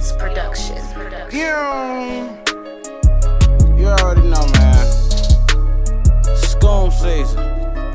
Beats production. You already know, man. School season.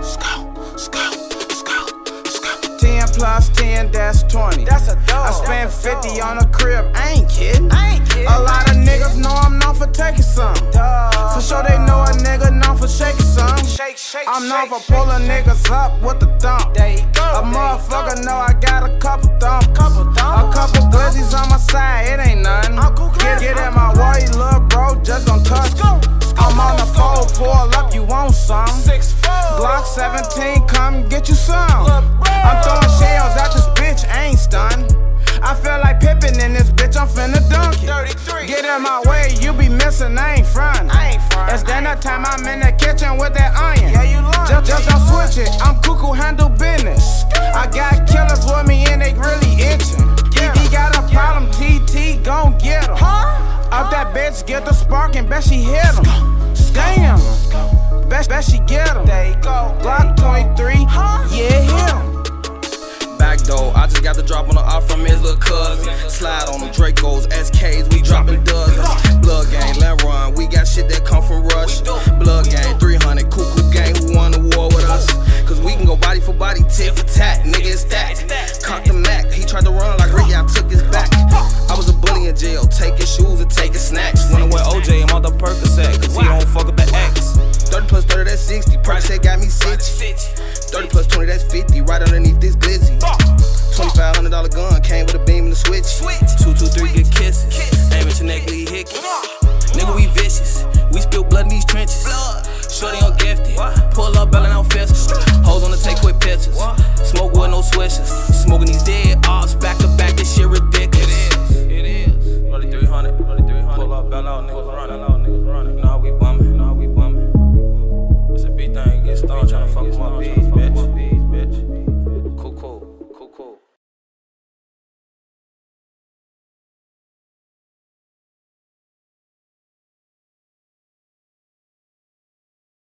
10 plus 10, that's 20. That's a dog. I spent 50 on a crib, I ain't kidding. A lot of niggas know I'm known for taking some. For sure they know a nigga known for shaking some. I'm known for pulling niggas up with the thump. A motherfucker know I got a couple thumps. A couple glizzies on my side, it ain't nothing. Get in my way, little bro, just gon' touch. I'm on the pole, pull up, you want some? Glock 17, come get you some. I'm throwing shells at this bitch, I ain't stunned. I feel like Pippin in this bitch, I'm finna dunk it. Get in my way, you be missing, I ain't front. It's dinner time, I'm in the kitchen with that iron. Just don't switch it, I'm cuckoo, handle business. I got killers with me and they really itching. He got a problem, TT gon' get him. Up that bitch, get the spark and bet she hit him. Damn, bet she get him. Glock 23, yeah, him. Back door, I just got the drop on the off from his little cousin. Slide on them Dracos, SKs, we dropping dozens. Blood gang, Land Run, we got shit that come from Russia. Blood gang, 300, cuckoo gang, who won the war with us? Cause we can go body for body, tit for tat, nigga, it's that. Cock the Mac, he tried to run like Ricky, I took his back. I was a bully in jail, taking shoes and taking snacks. Running with OJ, I'm on the Percocet, cause he don't fuck with the X. 30 plus 30, that's 60, price that got me 60. 30 plus 20, that's 50, right underneath this glizzy. $2,500 gun, came with a beam and a switch. 223 good kisses, aim at your neck, leave hickey. Nigga, we vicious, we spill blood in these trenches. Shorty on gifted, pull up, bellin' out festive. Hoes on the take quick pictures, smoke with no swishers. Smoking these dead ops, back to back, this shit ridiculous. It is, 300, pull up, bell out, niggas running.